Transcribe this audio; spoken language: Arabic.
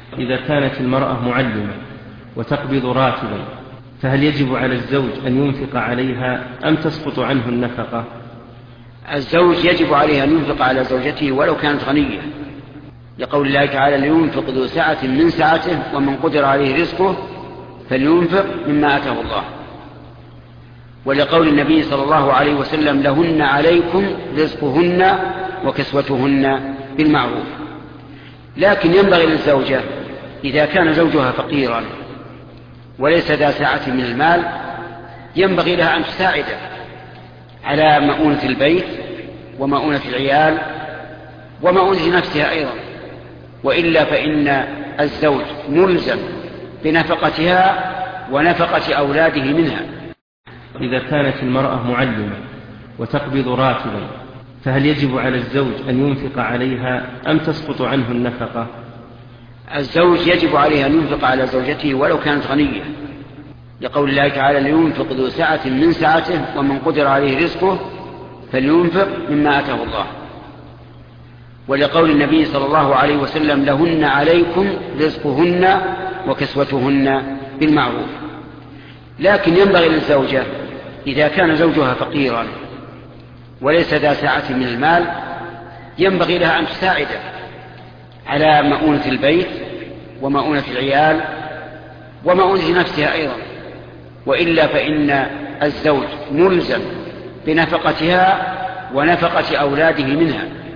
إذا كانت المرأة معلمة وتقبض راتبا فهل يجب على الزوج أن ينفق عليها أم تسقط عنه النفقة؟ الزوج يجب عليه أن ينفق على زوجته ولو كانت غنية، لقول الله تعالى: لينفق ذو سعة من سعته ومن قدر عليه رزقه فلينفق مما آتاه الله، ولقول النبي صلى الله عليه وسلم: لهن عليكم رزقهن وكسوتهن بالمعروف. لكن ينبغي للزوجة إذا كان زوجها فقيرا وليس ذا سعة من المال ينبغي لها أن تساعده على مؤونة البيت ومؤونة العيال ومؤونة نفسها أيضا، وإلا فإن الزوج ملزم بنفقتها ونفقة أولاده منها. إذا كانت المرأة معلمة وتقبض راتبا فهل يجب على الزوج أن ينفق عليها أم تسقط عنه النفقة؟ الزوج يجب عليه أن ينفق على زوجته ولو كانت غنية، لقول الله تعالى: لينفق ذو سعة من سعته ومن قدر عليه رزقه فلينفق مما آتاه الله، ولقول النبي صلى الله عليه وسلم: لهن عليكم رزقهن وكسوتهن بالمعروف. لكن ينبغي للزوجة إذا كان زوجها فقيرا وليس ذا سعة من المال ينبغي لها أن تساعده على مؤونة البيت ومؤونة العيال ومؤونة نفسها أيضا، وإلا فإن الزوج ملزم بنفقتها ونفقة أولاده منها.